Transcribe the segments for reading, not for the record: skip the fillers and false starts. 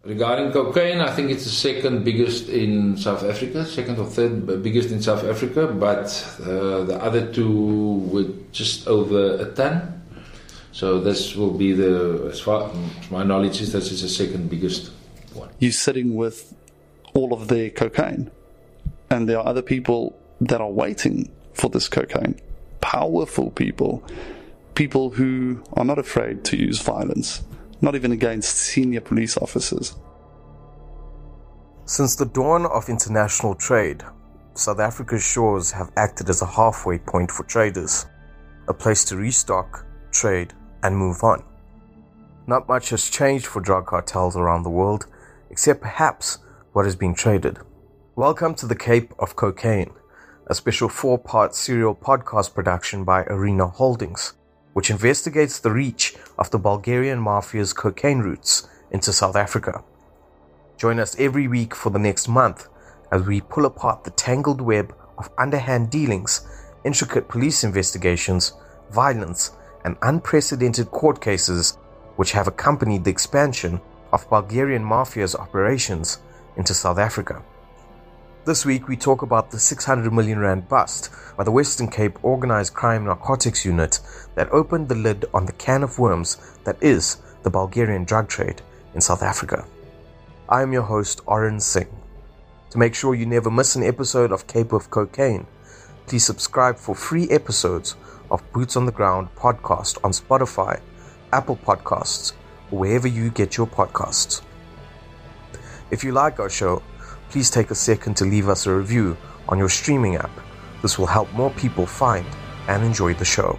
Regarding cocaine, I think it's the second biggest in South Africa, second or third biggest in South Africa, but the other two were just over a ton. So this will be as far as my knowledge is, this is the second biggest one. You're sitting with all of the cocaine, and there are other people that are waiting for this cocaine. Powerful people who are not afraid to use violence, not even against senior police officers. Since the dawn of international trade, South Africa's shores have acted as a halfway point for traders, a place to restock, trade, and move on. Not much has changed for drug cartels around the world, except perhaps what is being traded. Welcome to the Cape of Cocaine, a special 4-part serial podcast production by Arena Holdings, which investigates the reach of the Bulgarian mafia's cocaine routes into South Africa. Join us every week for the next month as we pull apart the tangled web of underhand dealings, intricate police investigations, violence, and unprecedented court cases which have accompanied the expansion of Bulgarian mafia's operations into South Africa. This week we talk about the 600 million rand bust by the Western Cape Organised Crime Narcotics Unit that opened the lid on the can of worms that is the Bulgarian drug trade in South Africa. I am your host, Oren Singh. To make sure you never miss an episode of Cape of Cocaine, please subscribe for free episodes of Boots on the Ground podcast on Spotify, Apple Podcasts, or wherever you get your podcasts. If you like our show, please take a second to leave us a review on your streaming app. This will help more people find and enjoy the show.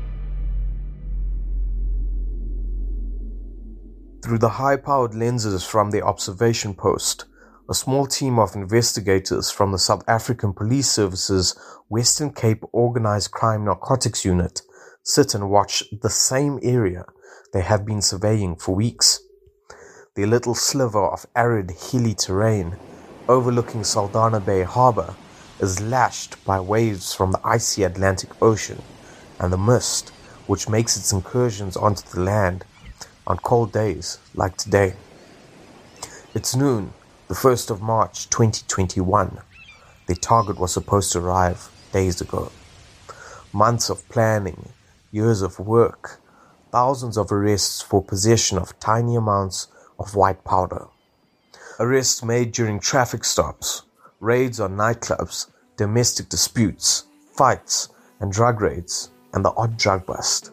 Through the high-powered lenses from their observation post, a small team of investigators from the South African Police Service's Western Cape Organised Crime Narcotics Unit sit and watch the same area they have been surveying for weeks. Their little sliver of arid, hilly terrain overlooking Saldanha Bay Harbour is lashed by waves from the icy Atlantic Ocean and the mist which makes its incursions onto the land on cold days like today. It's noon, the 1st of March 2021. Their target was supposed to arrive days ago. Months of planning, years of work, thousands of arrests for possession of tiny amounts of white powder. Arrests made during traffic stops, raids on nightclubs, domestic disputes, fights, and drug raids, and the odd drug bust.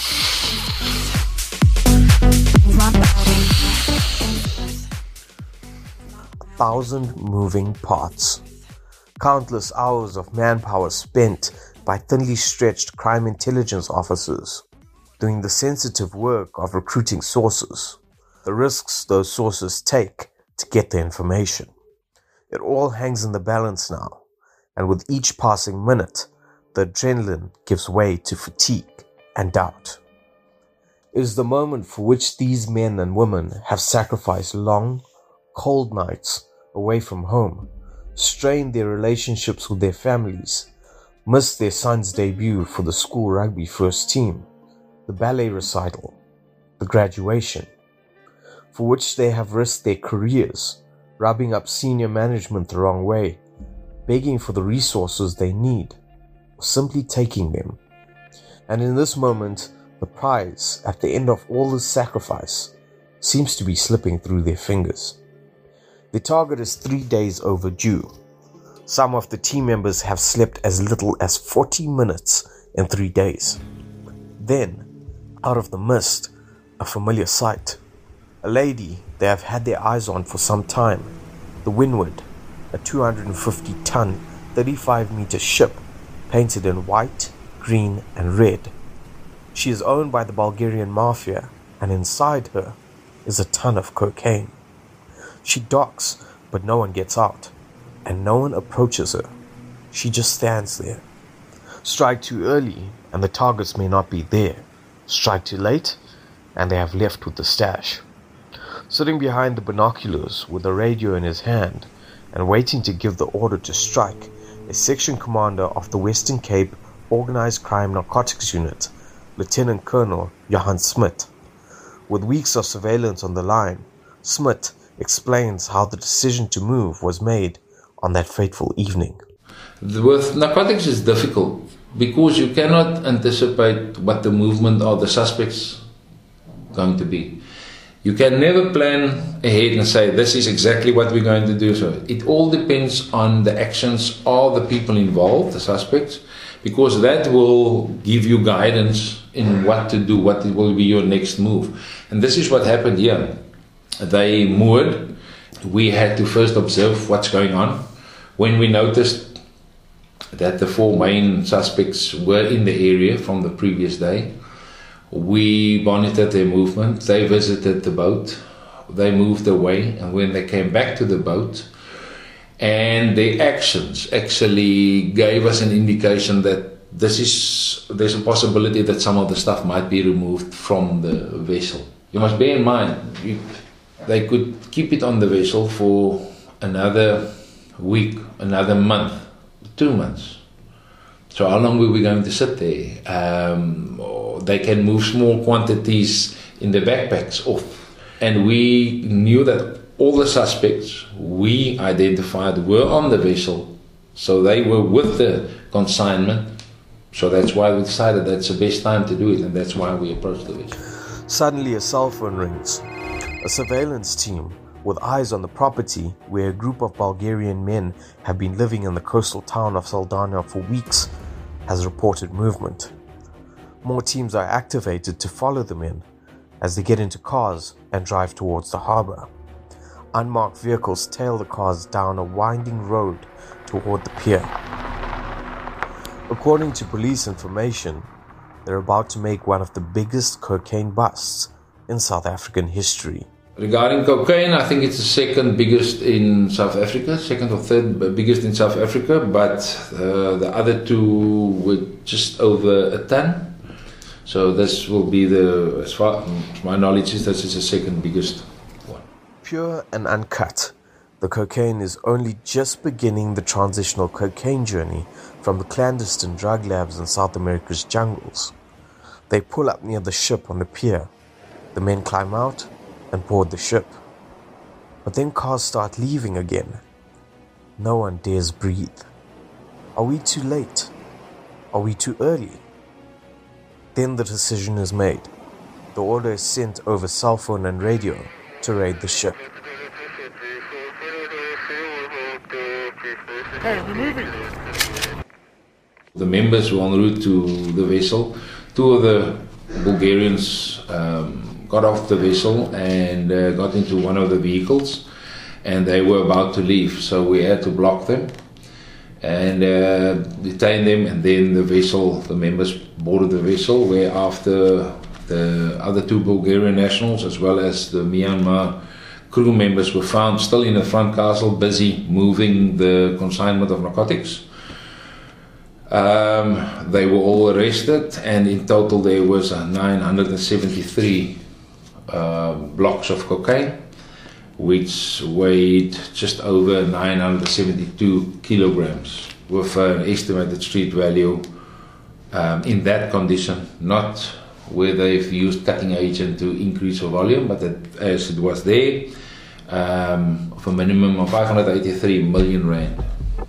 1,000 moving parts. Countless hours of manpower spent by thinly stretched crime intelligence officers doing the sensitive work of recruiting sources, the risks those sources take to get the information. It all hangs in the balance now, and with each passing minute, the adrenaline gives way to fatigue and doubt. It is the moment for which these men and women have sacrificed long, cold nights away from home, strained their relationships with their families, missed their son's debut for the school rugby first team, the ballet recital, the graduation, for which they have risked their careers, rubbing up senior management the wrong way, begging for the resources they need, or simply taking them. And in this moment, the prize at the end of all this sacrifice seems to be slipping through their fingers. The target is 3 days overdue. Some of the team members have slept as little as 40 minutes in 3 days. Then, out of the mist, a familiar sight. A lady they have had their eyes on for some time. The Windward, a 250-ton, 35-meter ship painted in white, green, and red. She is owned by the Bulgarian mafia, and inside her is a ton of cocaine. She docks, but no one gets out, and no one approaches her. She just stands there. Strike too early, and the targets may not be there. Strike too late, and they have left with the stash. Sitting behind the binoculars with a radio in his hand and waiting to give the order to strike, is Section Commander of the Western Cape Organised Crime Narcotics Unit, Lieutenant Colonel Johan Smit. With weeks of surveillance on the line, Smit explains how the decision to move was made on that fateful evening. With narcotics, it's difficult because you cannot anticipate what the movement of the suspects going to be. You can never plan ahead and say this is exactly what we're going to do. So it all depends on the actions of the people involved, the suspects, because that will give you guidance in what to do, what will be your next move. And this is what happened here. They moored. We had to first observe what's going on. When we noticed that the four main suspects were in the area from the previous day, we monitored their movement. They visited the boat. They moved away, and when they came back to the boat, and their actions actually gave us an indication that there's a possibility that some of the stuff might be removed from the vessel. You must bear in mind, they could keep it on the vessel for another week, another month, 2 months. So how long were we going to sit there? They can move small quantities in the backpacks off. And we knew that all the suspects we identified were on the vessel, so they were with the consignment. So that's why we decided that's the best time to do it, and that's why we approached the vessel. Suddenly a cell phone rings. A surveillance team with eyes on the property where a group of Bulgarian men have been living in the coastal town of Saldanha for weeks has reported movement. More teams are activated to follow the men as they get into cars and drive towards the harbour. Unmarked vehicles tail the cars down a winding road toward the pier. According to police information, they're about to make one of the biggest cocaine busts in South African history. Regarding cocaine, I think it's the second biggest in South Africa, second or third biggest in South Africa, but the other two were just over a ton. So this will be as far as my knowledge is, this is the second biggest one. Pure and uncut, the cocaine is only just beginning the transitional cocaine journey from the clandestine drug labs in South America's jungles. They pull up near the ship on the pier. The men climb out and board the ship. But then cars start leaving again. No one dares breathe. Are we too late? Are we too early? Then the decision is made. The order is sent over cell phone and radio to raid the ship. Hey, we're moving. The members were en route to the vessel. Two of the Bulgarians got off the vessel and got into one of the vehicles, and they were about to leave, so we had to block them and detain them, and then the members boarded the vessel, where after the other two Bulgarian nationals as well as the Myanmar crew members were found still in the front castle, busy moving the consignment of narcotics. They were all arrested, and in total there was 973 blocks of cocaine, which weighed just over 972 kilograms, with an estimated street value in that condition, not where they've used cutting agent to increase the volume, but as it was there, of a minimum of 583 million rand.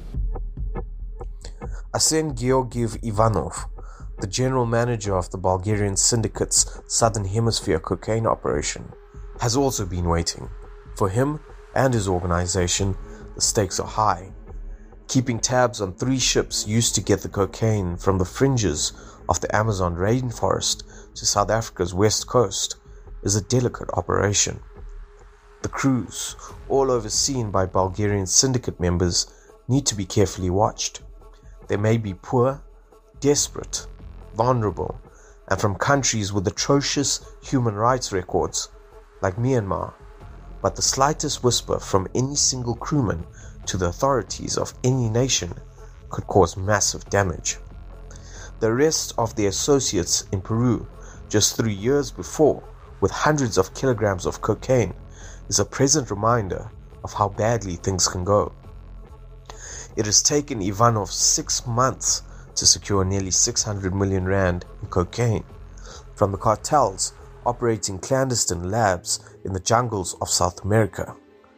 Arsen Georgiev Ivanov, the general manager of the Bulgarian syndicate's Southern Hemisphere cocaine operation, has also been waiting. For him and his organization, the stakes are high. Keeping tabs on 3 ships used to get the cocaine from the fringes of the Amazon rainforest to South Africa's west coast is a delicate operation. The crews, all overseen by Bulgarian syndicate members, need to be carefully watched. They may be poor, desperate, vulnerable, and from countries with atrocious human rights records, like Myanmar, but the slightest whisper from any single crewman to the authorities of any nation could cause massive damage. The arrest of their associates in Peru just 3 years before, with hundreds of kilograms of cocaine, is a present reminder of how badly things can go. It has taken Ivanov 6 months to secure nearly 600 million rand in cocaine from the cartels operating clandestine labs in the jungles of South America.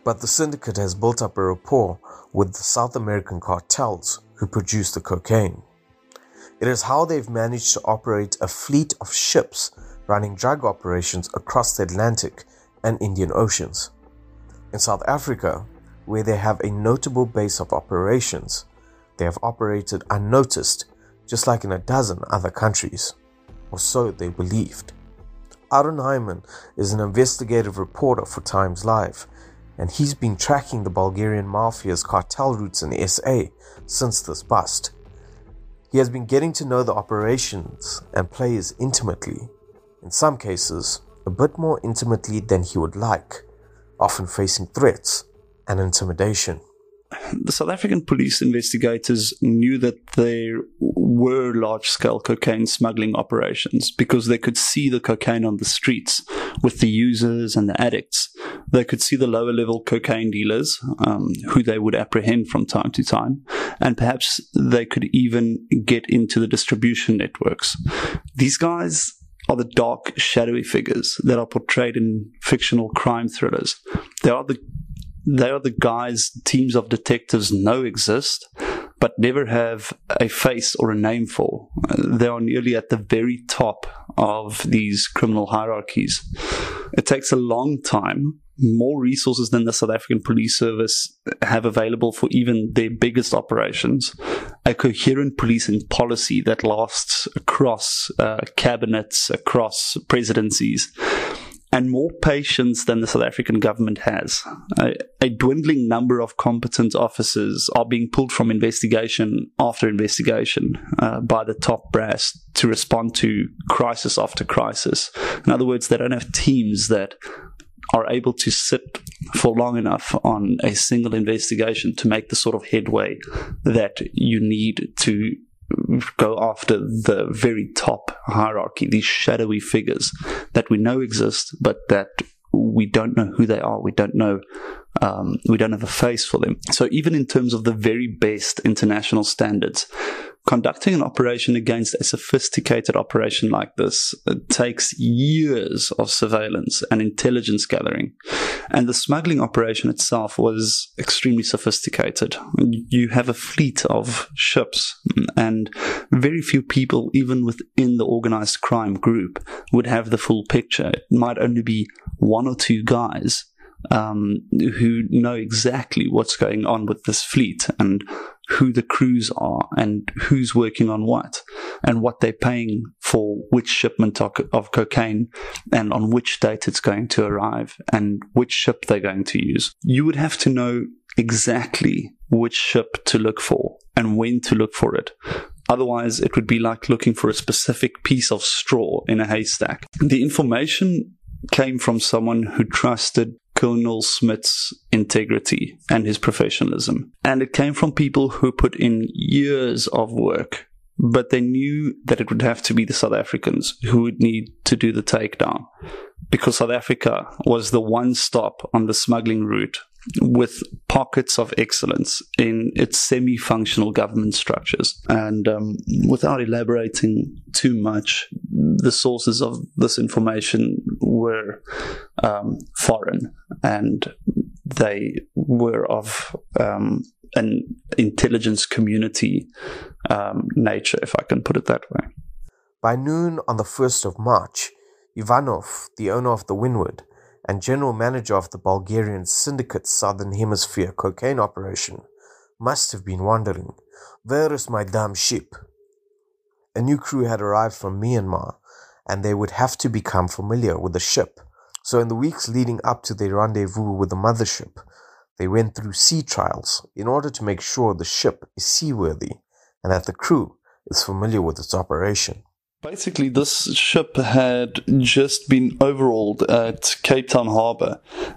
But the syndicate has built up a rapport with the South American cartels who produce the cocaine. It is how they've managed to operate a fleet of ships running drug operations across the Atlantic and Indian Oceans. In South Africa, where they have a notable base of operations, they have operated unnoticed, just like in a dozen other countries, or so they believed. Aaron Hyman is an investigative reporter for Times Live, and he's been tracking the Bulgarian mafia's cartel routes in SA since this bust. He has been getting to know the operations and players intimately, in some cases a bit more intimately than he would like, often facing threats and intimidation. The South African police investigators knew that there were large-scale cocaine smuggling operations because they could see the cocaine on the streets with the users and the addicts. They could see the lower-level cocaine dealers, who they would apprehend from time to time, and perhaps they could even get into the distribution networks. These guys are the dark, shadowy figures that are portrayed in fictional crime thrillers. They are the guys teams of detectives know exist, but never have a face or a name for. They are nearly at the very top of these criminal hierarchies. It takes a long time, more resources than the South African Police Service have available for even their biggest operations, a coherent policing policy that lasts across cabinets, across presidencies, and more patience than the South African government has. A dwindling number of competent officers are being pulled from investigation after investigation by the top brass to respond to crisis after crisis. In other words, they don't have teams that are able to sit for long enough on a single investigation to make the sort of headway that you need to go after the very top hierarchy, these shadowy figures that we know exist, but that we don't know who they are. We don't know. We don't have a face for them. So even in terms of the very best international standards, conducting an operation against a sophisticated operation like this takes years of surveillance and intelligence gathering. And the smuggling operation itself was extremely sophisticated. You have a fleet of ships, and very few people, even within the organized crime group, would have the full picture. It might only be one or two guys who know exactly what's going on with this fleet and who the crews are and who's working on what and what they're paying for which shipment of cocaine and on which date it's going to arrive and which ship they're going to use. You would have to know exactly which ship to look for and when to look for it. Otherwise, it would be like looking for a specific piece of straw in a haystack. The information came from someone who trusted Colonel Smith's integrity and his professionalism. And it came from people who put in years of work, but they knew that it would have to be the South Africans who would need to do the takedown, because South Africa was the one stop on the smuggling route with pockets of excellence in its semi-functional government structures. And without elaborating too much, the sources of this information were foreign, and they were of an intelligence community nature, if I can put it that way. By noon on the 1st of March, Ivanov, the owner of the Wynwood and general manager of the Bulgarian syndicate Southern Hemisphere cocaine operation, must have been wondering, where is my damn ship? A new crew had arrived from Myanmar, and they would have to become familiar with the ship. So in the weeks leading up to their rendezvous with the mothership, they went through sea trials in order to make sure the ship is seaworthy and that the crew is familiar with its operation. Basically, this ship had just been overhauled at Cape Town Harbour,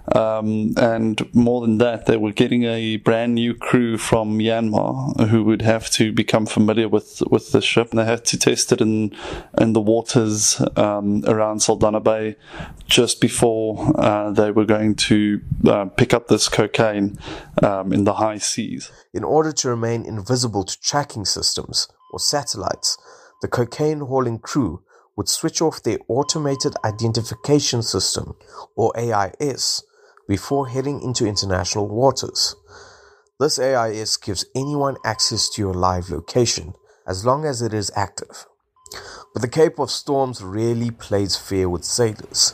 and more than that, they were getting a brand new crew from Myanmar who would have to become familiar with the ship. And they had to test it in the waters around Saldanha Bay just before they were going to pick up this cocaine in the high seas. In order to remain invisible to tracking systems or satellites, the cocaine hauling crew would switch off their automated identification system, or AIS, before heading into international waters. This AIS gives anyone access to your live location as long as it is active. But the Cape of Storms rarely plays fair with sailors.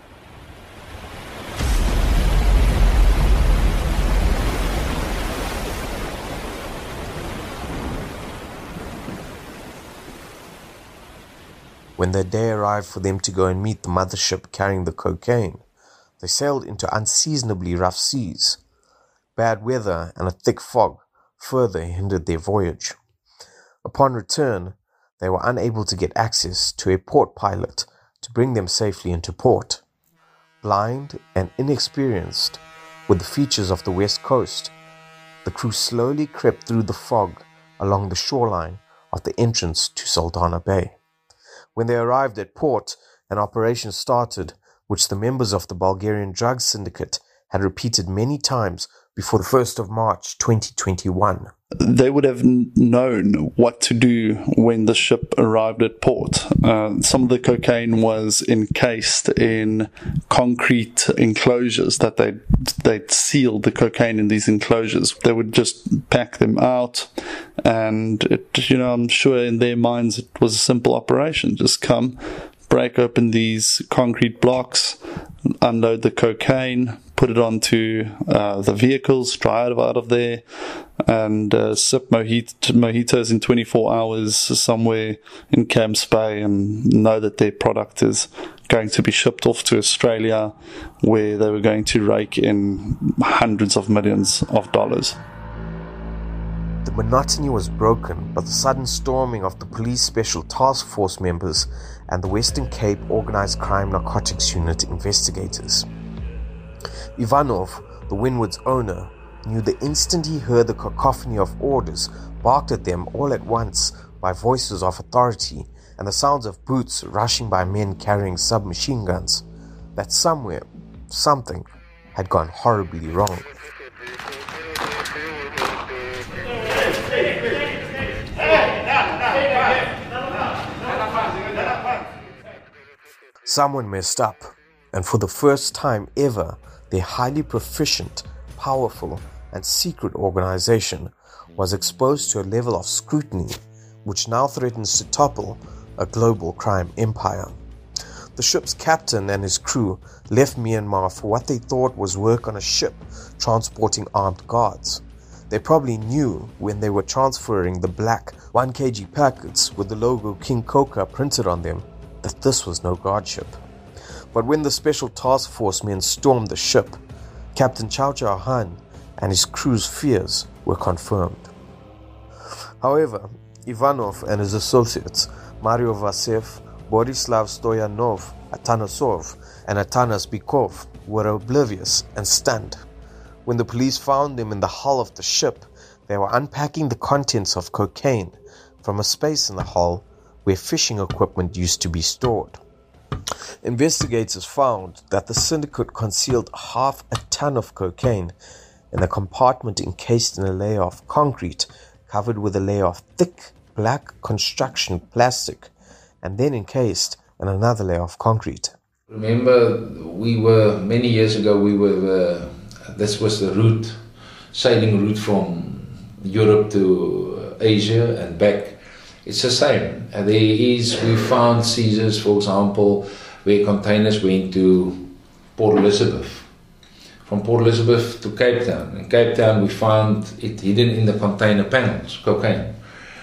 When the day arrived for them to go and meet the mothership carrying the cocaine, they sailed into unseasonably rough seas. Bad weather and a thick fog further hindered their voyage. Upon return, they were unable to get access to a port pilot to bring them safely into port. Blind and inexperienced with the features of the west coast, the crew slowly crept through the fog along the shoreline of the entrance to Saldanha Bay. When they arrived at port, an operation started which the members of the Bulgarian drug syndicate had repeated many times before the 1st of March 2021. They would have known what to do when the ship arrived at port. Some of the cocaine was encased in concrete enclosures that they'd sealed the cocaine in these enclosures. They would just pack them out, and I'm sure in their minds it was a simple operation. Just come, break open these concrete blocks, unload the cocaine, put it onto the vehicles, drive out of there, and sip mojitos in 24 hours somewhere in Camps Bay, and know that their product is going to be shipped off to Australia, where they were going to rake in hundreds of millions of dollars. The monotony was broken by the sudden storming of the police special task force members and the Western Cape Organised Crime Narcotics Unit investigators. Ivanov, the Wynwood's owner, knew the instant he heard the cacophony of orders barked at them all at once by voices of authority and the sounds of boots rushing by men carrying submachine guns, that somewhere, something had gone horribly wrong. Someone messed up, and for the first time ever, their highly proficient, powerful, and secret organization was exposed to a level of scrutiny which now threatens to topple a global crime empire. The ship's captain and his crew left Myanmar for what they thought was work on a ship transporting armed guards. They probably knew when they were transferring the black 1 kg packets with the logo King Coca printed on them that this was no guard ship. But when the special task force men stormed the ship, Captain Chow Chow Han and his crew's fears were confirmed. However, Ivanov and his associates, Mario Vasev, Borislav Stoyanov, Atanasov, and Atanas Bykov, were oblivious and stunned. When the police found them in the hull of the ship, they were unpacking the contents of cocaine from a space in the hull where fishing equipment used to be stored. Investigators found that the syndicate concealed half a ton of cocaine in a compartment encased in a layer of concrete covered with a layer of thick black construction plastic and then encased in another layer of concrete. Remember, many years ago, this was the route, sailing route from Europe to Asia and back. It's the same. We found seizures, for example, where containers went to Port Elizabeth. From Port Elizabeth to Cape Town. In Cape Town, we found it hidden in the container panels, cocaine.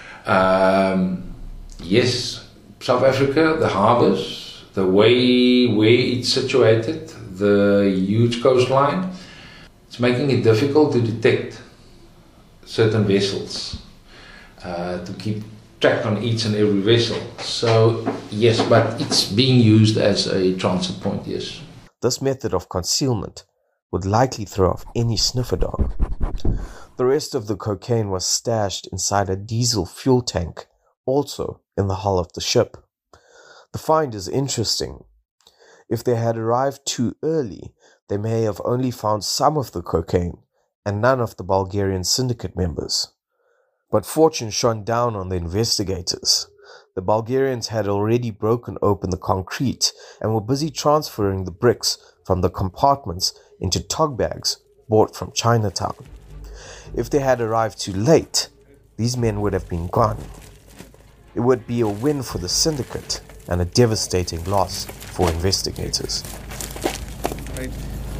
Yes, South Africa, the harbours, the way where it's situated, the huge coastline, it's making it difficult to detect certain vessels, to keep track on each and every vessel. So, yes, but it's being used as a transit point, yes. This method of concealment would likely throw off any sniffer dog. The rest of the cocaine was stashed inside a diesel fuel tank, also in the hull of the ship. The find is interesting. If they had arrived too early, they may have only found some of the cocaine and none of the Bulgarian syndicate members. But fortune shone down on the investigators. The Bulgarians had already broken open the concrete and were busy transferring the bricks from the compartments into tog bags bought from Chinatown. If they had arrived too late, these men would have been gone. It would be a win for the syndicate and a devastating loss for investigators. Right.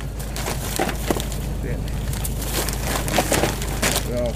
There. Well.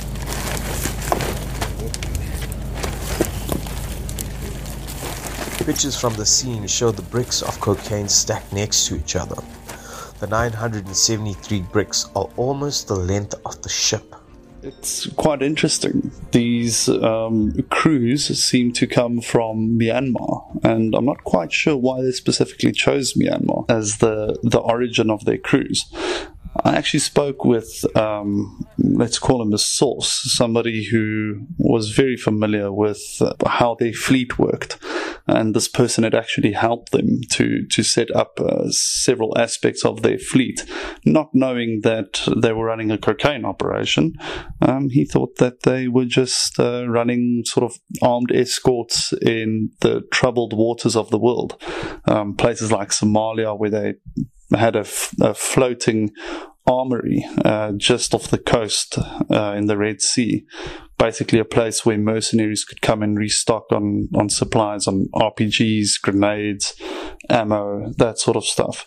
Pictures from the scene show the bricks of cocaine stacked next to each other. The 973 bricks are almost the length of the ship. It's quite interesting. These crews seem to come from Myanmar, and I'm not quite sure why they specifically chose Myanmar as the origin of their crews. I actually spoke with, let's call him a source, somebody who was very familiar with how their fleet worked. And this person had actually helped them to set up several aspects of their fleet, not knowing that they were running a cocaine operation. He thought that they were just running sort of armed escorts in the troubled waters of the world. Places like Somalia, where they had a floating armory just off the coast in the Red Sea. Basically a place where mercenaries could come and restock on supplies, on RPGs, grenades, ammo, that sort of stuff.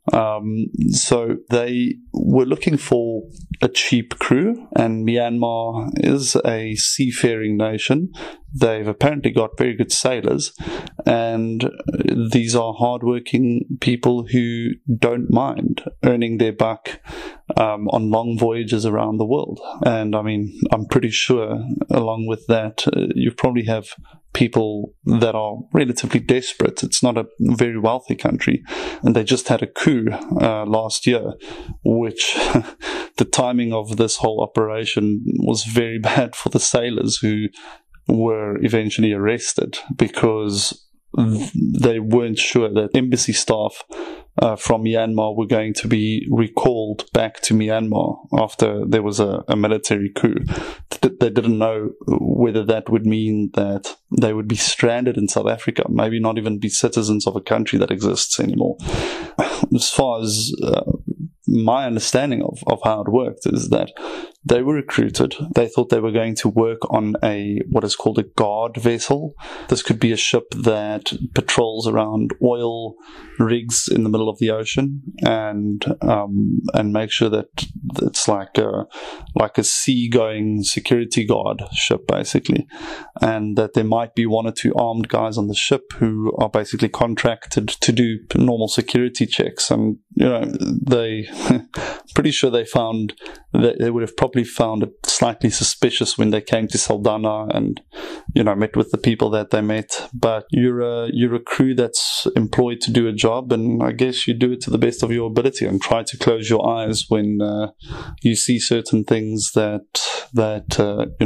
So they were looking for a cheap crew, and Myanmar is a seafaring nation. They've apparently got very good sailors, and these are hardworking people who don't mind earning their buck on long voyages around the world. And I mean, I'm pretty sure along with that, you probably have people that are relatively desperate. It's not a very wealthy country, and they just had a coup last year, which the timing of this whole operation was very bad for the sailors who were eventually arrested because they weren't sure that embassy staff from Myanmar were going to be recalled back to Myanmar after there was a military coup. They didn't know whether that would mean that they would be stranded in South Africa, maybe not even be citizens of a country that exists anymore. As far as my understanding of how it worked is that they were recruited. They thought they were going to work on what is called a guard vessel. This could be a ship that patrols around oil rigs in the middle of the ocean and make sure that it's like a seagoing security guard ship, basically, and that there might be one or two armed guys on the ship who are basically contracted to do normal security checks. And they pretty sure they found that they would have probably found it slightly suspicious when they came to Saldanha and met with the people that they met. But you're a crew that's employed to do a job, and I guess you do it to the best of your ability and try to close your eyes when you see certain things that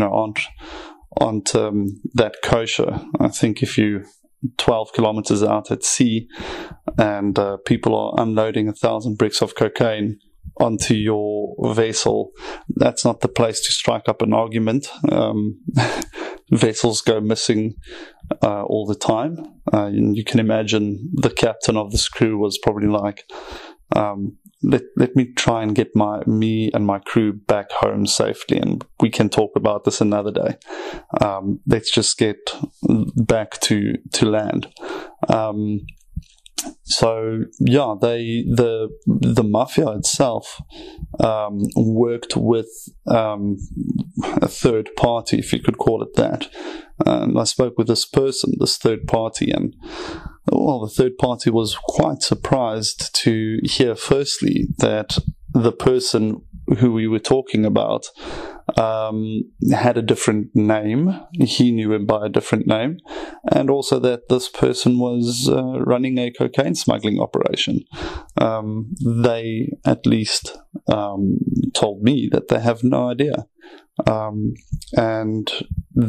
aren't that kosher. I think if you 12 kilometers out at sea and people are unloading 1,000 bricks of cocaine onto your vessel, that's not the place to strike up an argument. Vessels go missing all the time. You can imagine the captain of this crew was probably like, let me try and get me and my crew back home safely, and we can talk about this another day. Let's just get back to land. So yeah, the mafia itself worked with a third party, if you could call it that. And I spoke with this third party, and the third party was quite surprised to hear, firstly, that the person who we were talking about had a different name. He knew him by a different name, and also that this person was running a cocaine smuggling operation. They at least told me that they have no idea. And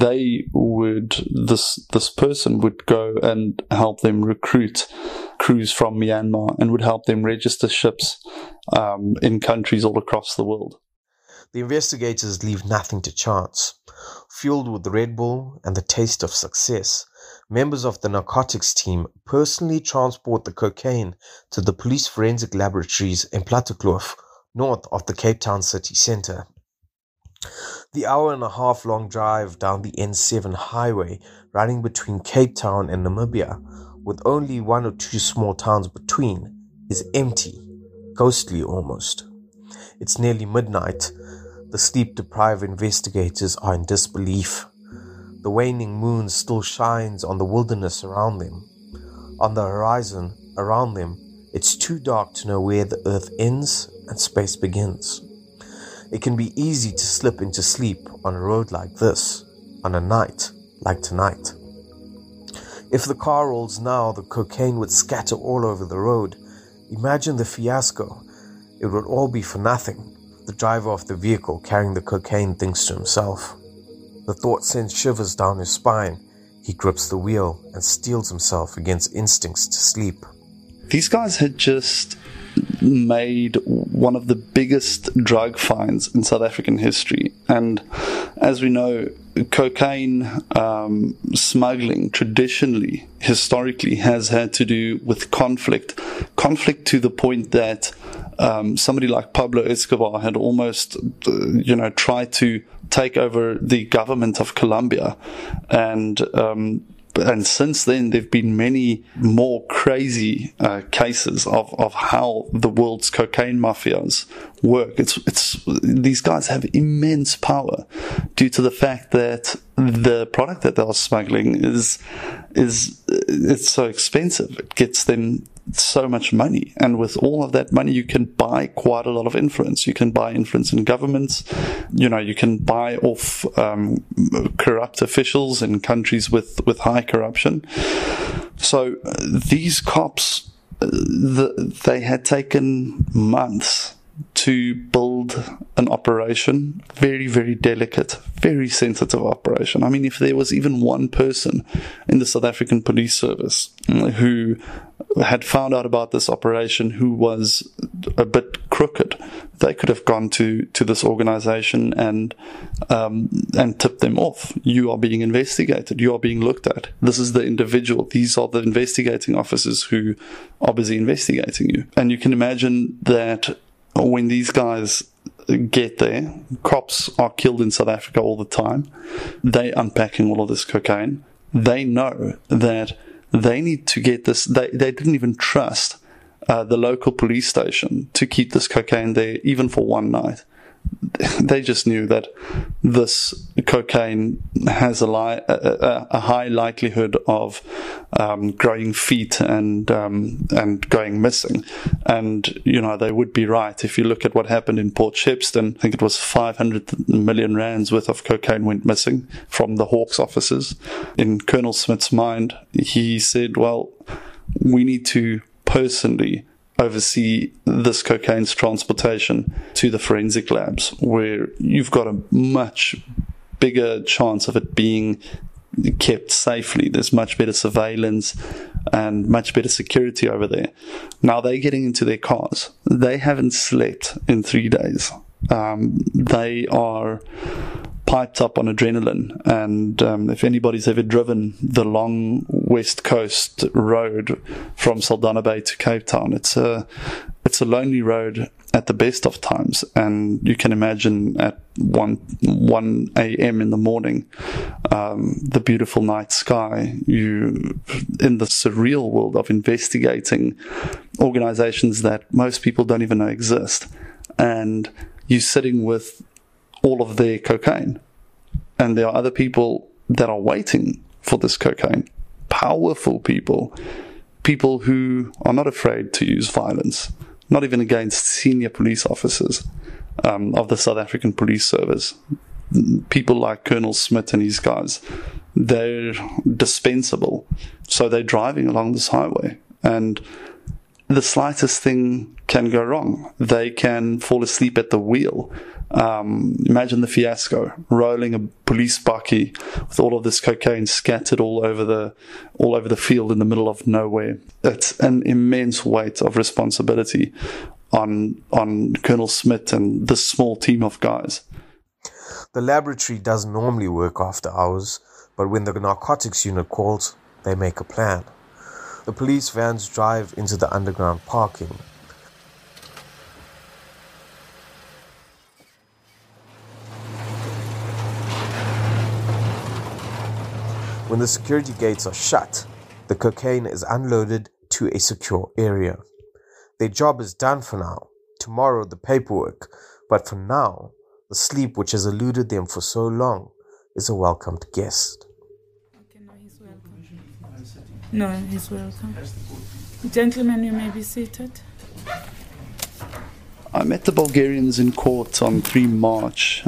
this person would go and help them recruit crews from Myanmar and would help them register ships in countries all across the world. The investigators leave nothing to chance. Fueled with Red Bull and the taste of success, members of the narcotics team personally transport the cocaine to the police forensic laboratories in Plattekloof, north of the Cape Town city centre. The hour-and-a-half long drive down the N7 highway running between Cape Town and Namibia, with only one or two small towns between, is empty, ghostly almost. It's nearly midnight. The sleep-deprived investigators are in disbelief. The waning moon still shines on the wilderness around them. On the horizon around them, it's too dark to know where the earth ends and space begins. It can be easy to slip into sleep on a road like this, on a night like tonight. If the car rolls now, the cocaine would scatter all over the road. Imagine the fiasco. It would all be for nothing. The driver of the vehicle carrying the cocaine thinks to himself. The thought sends shivers down his spine. He grips the wheel and steels himself against instincts to sleep. These guys had just made one of the biggest drug finds in South African history. And as we know, cocaine smuggling traditionally, historically, has had to do with conflict to the point that somebody like Pablo Escobar had almost, tried to take over the government of Colombia. And since then, there have been many more crazy cases of how the world's cocaine mafias work. These guys have immense power due to the fact that the product that they are smuggling is so expensive. It gets them so much money, and with all of that money, you can buy quite a lot of influence. You can buy influence in governments. You can buy off corrupt officials in countries with high corruption. So these cops, they had taken months to build an operation, very, very delicate, very sensitive operation. I mean, if there was even one person in the South African Police Service who had found out about this operation who was a bit crooked, they could have gone to this organization and tipped them off. You are being investigated. You are being looked at. This is the individual. These are the investigating officers who are busy investigating you. And you can imagine that when these guys get there, cops are killed in South Africa all the time. They unpacking all of this cocaine. They know that they need to get this. They didn't even trust the local police station to keep this cocaine there even for one night. They just knew that this cocaine has a high likelihood of growing feet and going missing. And they would be right. If you look at what happened in Port Shepstone, I think it was 500 million rands worth of cocaine went missing from the Hawks officers. In Colonel Smith's mind, he said, well, we need to personally oversee this cocaine's transportation to the forensic labs, where you've got a much bigger chance of it being kept safely. There's much better surveillance and much better security over there. Now they're getting into their cars. They haven't slept in 3 days. They are piped up on adrenaline, and if anybody's ever driven the long West Coast road from Saldanha Bay to Cape Town, it's a lonely road at the best of times, and you can imagine at 1 a.m. in the morning, the beautiful night sky, you in the surreal world of investigating organizations that most people don't even know exist, and you're sitting with all of their cocaine, and there are other people that are waiting for this cocaine. Powerful people who are not afraid to use violence, not even against senior police officers of the South African Police Service. People like Colonel Smith and his guys, they're dispensable. So they're driving along this highway, and the slightest thing can go wrong. They can fall asleep at the wheel. Imagine the fiasco, rolling a police bakkie with all of this cocaine scattered all over the field in the middle of nowhere. It's an immense weight of responsibility on Colonel Smith and this small team of guys. The laboratory doesn't normally work after hours, but when the narcotics unit calls, they make a plan. The police vans drive into the underground parking. When the security gates are shut, the cocaine is unloaded to a secure area. Their job is done for now. Tomorrow the paperwork, but for now, the sleep which has eluded them for so long is a welcomed guest. Okay, no, he's welcome. No, he's welcome. Gentlemen, you may be seated. I met the Bulgarians in court on 3 March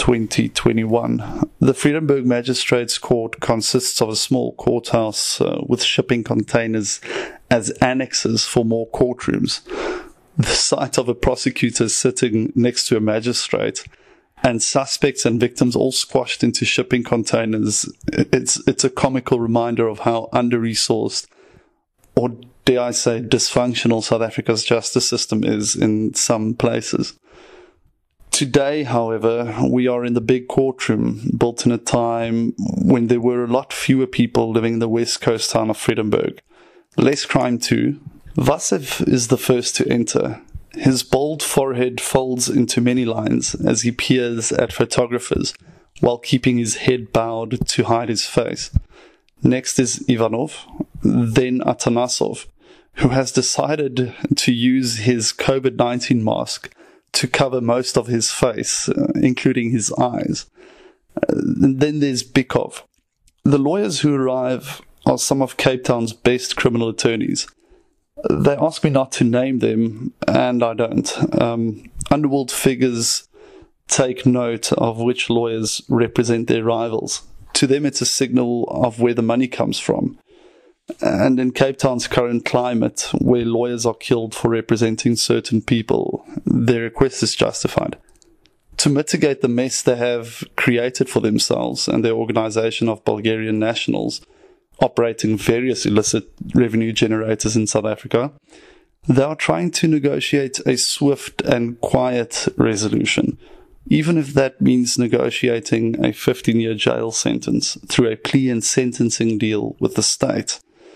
2021. The Vredenburg Magistrates Court consists of a small courthouse with shipping containers as annexes for more courtrooms. The sight of a prosecutor sitting next to a magistrate and suspects and victims all squashed into shipping containers, it's a comical reminder of how under-resourced, or dare I say dysfunctional, South Africa's justice system is in some places. Today, however, we are in the big courtroom, built in a time when there were a lot fewer people living in the west coast town of Vredenburg. Less crime too. Vasev is the first to enter. His bold forehead folds into many lines as he peers at photographers while keeping his head bowed to hide his face. Next is Ivanov, then Atanasov, who has decided to use his COVID-19 mask to cover most of his face, including his eyes. Then there's Bikov. The lawyers who arrive are some of Cape Town's best criminal attorneys. They ask me not to name them, and I don't. Underworld figures take note of which lawyers represent their rivals. To them, it's a signal of where the money comes from. And in Cape Town's current climate, where lawyers are killed for representing certain people, their request is justified. To mitigate the mess they have created for themselves and their organization of Bulgarian nationals, operating various illicit revenue generators in South Africa, they are trying to negotiate a swift and quiet resolution, even if that means negotiating a 15-year jail sentence through a plea and sentencing deal with the state.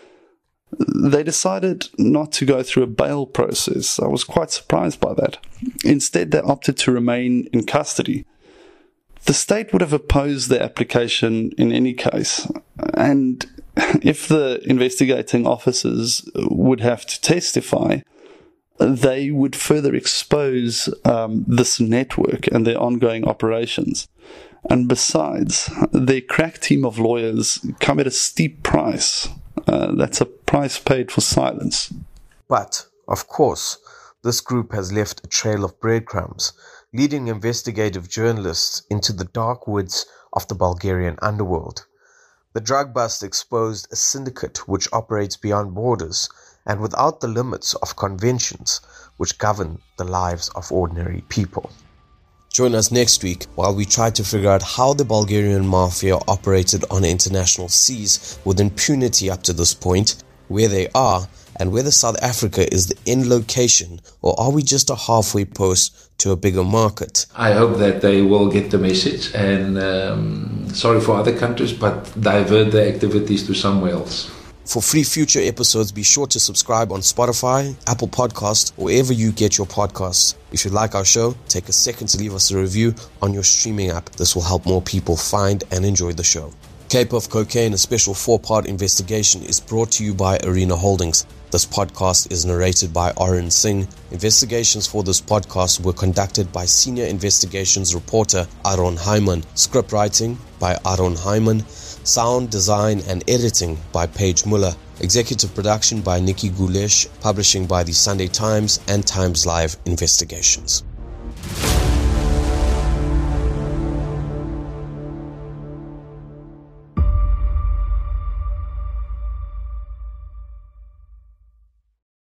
They decided not to go through a bail process. I was quite surprised by that. Instead, they opted to remain in custody. The state would have opposed their application in any case, and if the investigating officers would have to testify, they would further expose this network and their ongoing operations. And besides, their crack team of lawyers come at a steep price. That's a price paid for silence. But, of course, this group has left a trail of breadcrumbs, leading investigative journalists into the dark woods of the Bulgarian underworld. The drug bust exposed a syndicate which operates beyond borders and without the limits of conventions which govern the lives of ordinary people. Join us next week while we try to figure out how the Bulgarian mafia operated on international seas with impunity up to this point, where they are, and whether South Africa is the end location, or are we just a halfway post to a bigger market? I hope that they will get the message and sorry for other countries, but divert their activities to somewhere else. For free future episodes, be sure to subscribe on Spotify, Apple Podcasts, or wherever you get your podcasts. If you like our show, take a second to leave us a review on your streaming app. This will help more people find and enjoy the show. Cape of Cocaine, a special 4-part investigation, is brought to you by Arena Holdings. This podcast is narrated by Arun Singh. Investigations for this podcast were conducted by Senior Investigations Reporter Aaron Hyman. Script writing by Aaron Hyman. Sound design and editing by Paige Muller. Executive production by Nikki Gulesh. Publishing by the Sunday Times and Times Live Investigations.